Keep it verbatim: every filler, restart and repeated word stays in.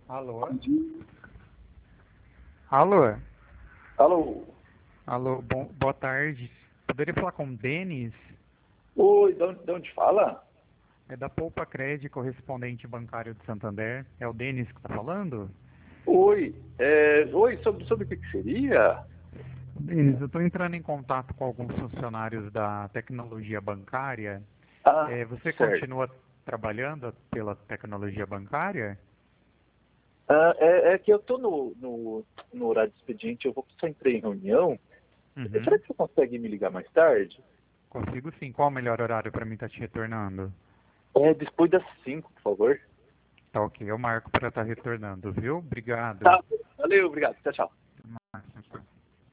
Alô? Alô? Alô? Alô, bom, boa tarde. Poderia falar com o Denis? Oi, de onde, de onde fala? É da Poupa Cred, correspondente bancário de Santander. É o Denis que está falando? Oi, é, oi, sobre, sobre o que, que seria? Denis, eu estou entrando em contato com alguns funcionários da tecnologia bancária. Ah, É, você certo. continua trabalhando pela tecnologia bancária? Ah, é, é que eu tô no, no, no horário de expediente, eu vou só entrei em reunião. Será Uhum. que você consegue me ligar mais tarde? Consigo sim. Qual o melhor horário para mim estar te retornando? É, depois das cinco, por favor. Tá ok, eu marco para estar retornando, viu? Obrigado. Tá, valeu, obrigado. Tchau, tchau.